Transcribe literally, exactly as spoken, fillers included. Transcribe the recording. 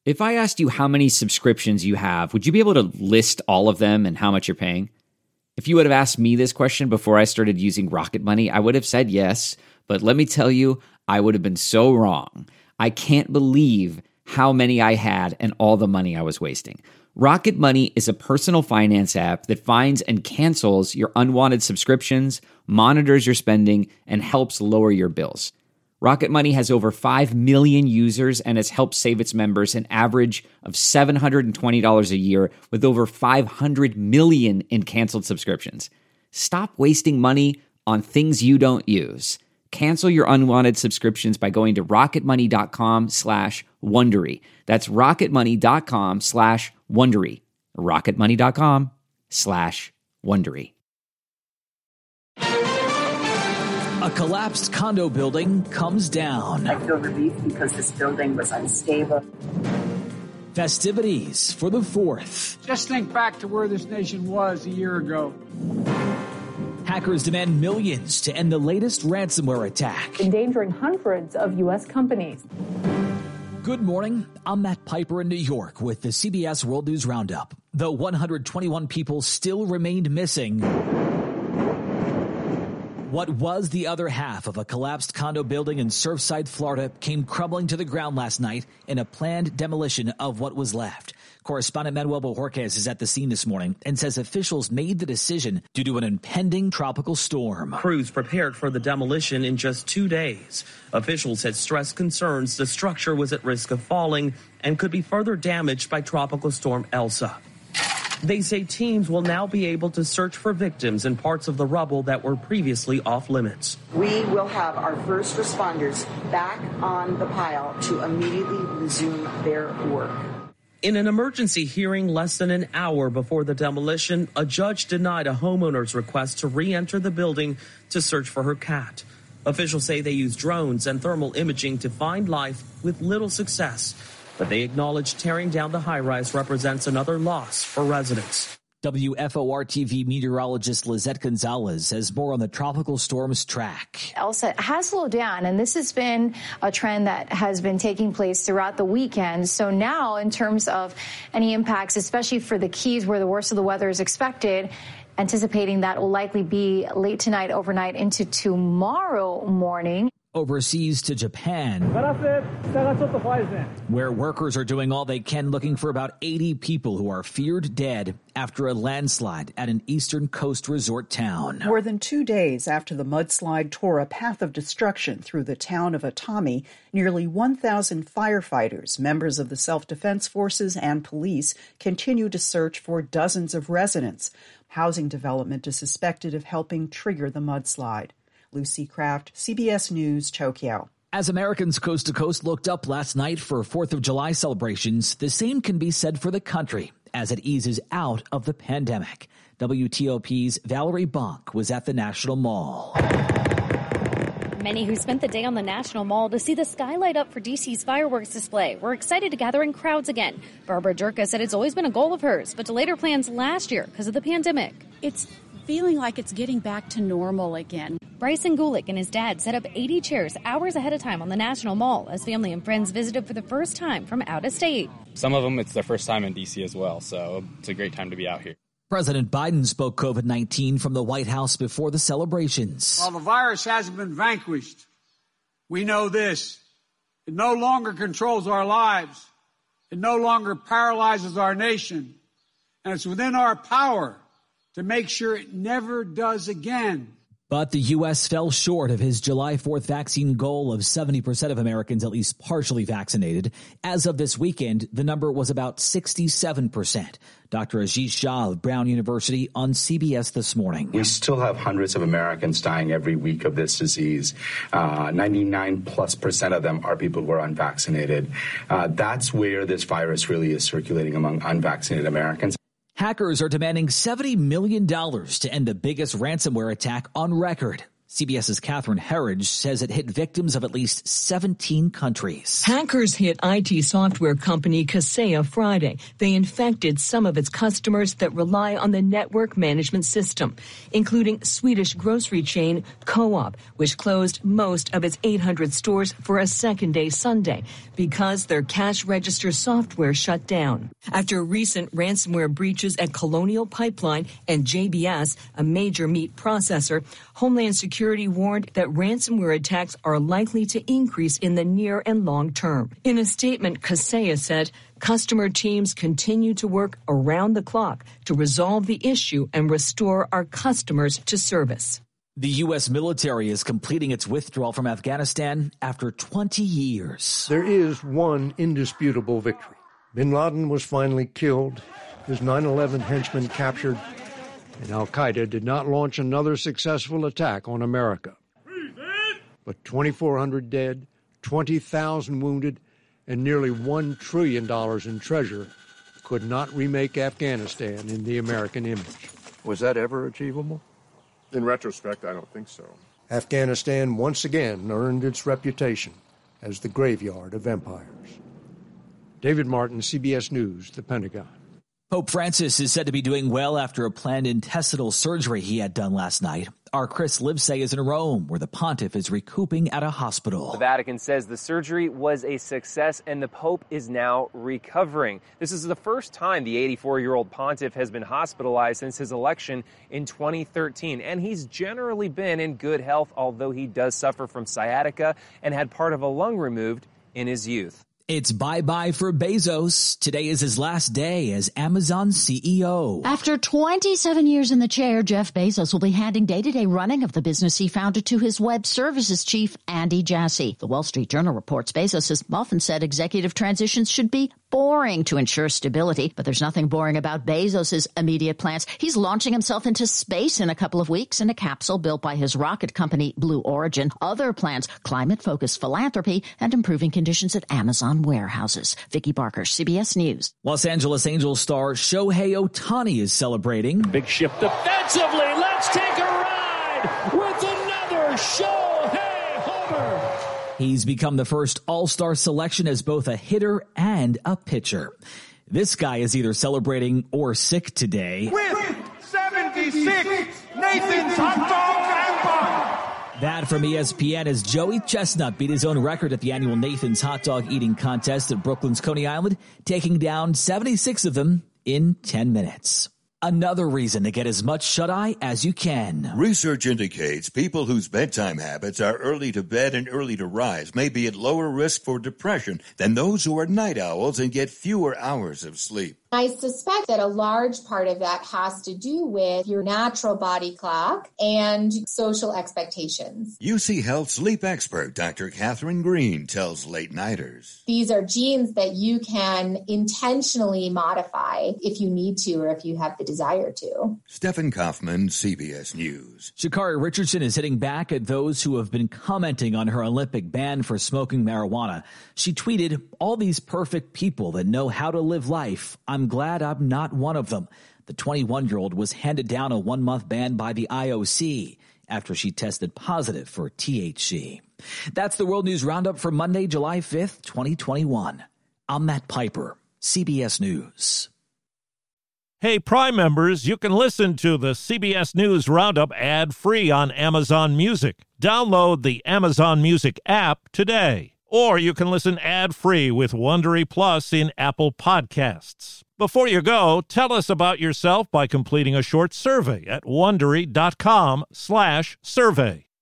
If I asked you how many subscriptions you have, would you be able to list all of them and how much you're paying? If you would have asked me this question before I started using Rocket Money, I would have said yes, but let me tell you, I would have been so wrong. I can't believe how many I had and all the money I was wasting. Rocket Money is a personal finance app that finds and cancels your unwanted subscriptions, monitors your spending, and helps lower your bills. Rocket Money has over five million users and has helped save its members an average of seven hundred twenty dollars a year with over five hundred million in canceled subscriptions. Stop wasting money on things you don't use. Cancel your unwanted subscriptions by going to rocketmoney.com slash Wondery. That's rocketmoney.com slash Wondery. rocketmoney.com slash Wondery. A collapsed condo building comes down. I feel relief because this building was unstable. Festivities for the fourth. Just think back to where this nation was a year ago. Hackers demand millions to end the latest ransomware attack, endangering hundreds of U S companies. Good morning. I'm Matt Piper in New York with the C B S World News Roundup. Though one hundred twenty-one people still remained missing, what was the other half of a collapsed condo building in Surfside, Florida, came crumbling to the ground last night in a planned demolition of what was left. Correspondent Manuel Bojorquez is at the scene this morning and says officials made the decision due to an impending tropical storm. Crews prepared for the demolition in just two days. Officials had stressed concerns the structure was at risk of falling and could be further damaged by Tropical Storm Elsa. They say teams will now be able to search for victims in parts of the rubble that were previously off limits. We will have our first responders back on the pile to immediately resume their work. In an emergency hearing less than an hour before the demolition, a judge denied a homeowner's request to re-enter the building to search for her cat. Officials say they used drones and thermal imaging to find life with little success, but they acknowledge tearing down the high-rise represents another loss for residents. W F O R T V meteorologist Lizette Gonzalez has more on the tropical storm's track. Elsa has slowed down, and this has been a trend that has been taking place throughout the weekend. So now, in terms of any impacts, especially for the Keys where the worst of the weather is expected, anticipating that will likely be late tonight, overnight into tomorrow morning. Overseas to Japan, where workers are doing all they can looking for about eighty people who are feared dead after a landslide at an eastern coast resort town. More than two days after the mudslide tore a path of destruction through the town of Atami, nearly one thousand firefighters, members of the self-defense forces, and police continue to search for dozens of residents. Housing development is suspected of helping trigger the mudslide. Lucy Kraft, C B S News, Tokyo. As Americans coast to coast looked up last night for fourth of July celebrations, the same can be said for the country as it eases out of the pandemic. W T O P's Valerie Bonk was at the National Mall. Many who spent the day on the National Mall to see the sky light up for D C's fireworks display were excited to gather in crowds again. Barbara Jerka said it's always been a goal of hers, but delayed her plans last year because of the pandemic. It's feeling like it's getting back to normal again. Bryson Gulick and his dad set up eighty chairs hours ahead of time on the National Mall as family and friends visited for the first time from out of state. Some of them, it's their first time in D C as well, so it's a great time to be out here. President Biden spoke COVID nineteen from the White House before the celebrations. While the virus hasn't been vanquished, we know this. It no longer controls our lives. It no longer paralyzes our nation. And it's within our power to make sure it never does again. But the U S fell short of his July fourth vaccine goal of seventy percent of Americans at least partially vaccinated. As of this weekend, the number was about sixty-seven percent. Doctor Aziz Shah of Brown University on C B S This Morning. We still have hundreds of Americans dying every week of this disease. Uh, ninety-nine plus percent of them are people who are unvaccinated. Uh, that's where this virus really is circulating among unvaccinated Americans. Hackers are demanding seventy million dollars to end the biggest ransomware attack on record. CBS's Catherine Herridge says it hit victims of at least seventeen countries. Hackers hit I T software company Kaseya Friday. They infected some of its customers that rely on the network management system, including Swedish grocery chain Co-op, which closed most of its eight hundred stores for a second day Sunday because their cash register software shut down. After recent ransomware breaches at Colonial Pipeline and J B S, a major meat processor, Homeland Security warned that ransomware attacks are likely to increase in the near and long term. In a statement, Kaseya said customer teams continue to work around the clock to resolve the issue and restore our customers to service. The U S military is completing its withdrawal from Afghanistan after twenty years. There is one indisputable victory. Bin Laden was finally killed, his nine eleven henchmen captured, and al-Qaeda did not launch another successful attack on America. But twenty-four hundred dead, twenty thousand wounded, and nearly one trillion dollars in treasure could not remake Afghanistan in the American image. Was that ever achievable? In retrospect, I don't think so. Afghanistan once again earned its reputation as the graveyard of empires. David Martin, C B S News, the Pentagon. Pope Francis is said to be doing well after a planned intestinal surgery he had done last night. Our Chris Livesay is in Rome, where the pontiff is recouping at a hospital. The Vatican says the surgery was a success and the Pope is now recovering. This is the first time the eighty-four-year-old pontiff has been hospitalized since his election in twenty thirteen. And he's generally been in good health, although he does suffer from sciatica and had part of a lung removed in his youth. It's bye-bye for Bezos. Today is his last day as Amazon C E O. After twenty-seven years in the chair, Jeff Bezos will be handing day-to-day running of the business he founded to his web services chief, Andy Jassy. The Wall Street Journal reports Bezos has often said executive transitions should be boring to ensure stability, but there's nothing boring about Bezos's immediate plans. He's launching himself into space in a couple of weeks in a capsule built by his rocket company, Blue Origin. Other plans, climate-focused philanthropy and improving conditions at Amazon warehouses. Vicki Barker, C B S News. Los Angeles Angels star Shohei Ohtani is celebrating. Big shift defensively. Let's take a ride with another Shohei homer. He's become the first All-Star selection as both a hitter and a pitcher. This guy is either celebrating or sick today. With seventy-six, Nathan's hot dogs and buns. That from E S P N as Joey Chestnut beat his own record at the annual Nathan's Hot Dog Eating Contest at Brooklyn's Coney Island, taking down seventy-six of them in ten minutes. Another reason to get as much shut-eye as you can. Research indicates people whose bedtime habits are early to bed and early to rise may be at lower risk for depression than those who are night owls and get fewer hours of sleep. I suspect that a large part of that has to do with your natural body clock and social expectations. U C Health sleep expert Doctor Catherine Green tells late-nighters. These are genes that you can intentionally modify if you need to or if you have the desire to. Stephen Kaufman, C B S News. Sha'Carri Richardson is hitting back at those who have been commenting on her Olympic ban for smoking marijuana. She tweeted, "All these perfect people that know how to live life. I'm glad I'm not one of them." The twenty-one-year-old was handed down a one-month ban by the I O C after she tested positive for T H C. That's the World News Roundup for Monday, July fifth, twenty twenty-one. I'm Matt Piper, C B S News. Hey, Prime members, you can listen to the C B S News Roundup ad-free on Amazon Music. Download the Amazon Music app today. Or you can listen ad-free with Wondery Plus in Apple Podcasts. Before you go, tell us about yourself by completing a short survey at Wondery dot com slash survey.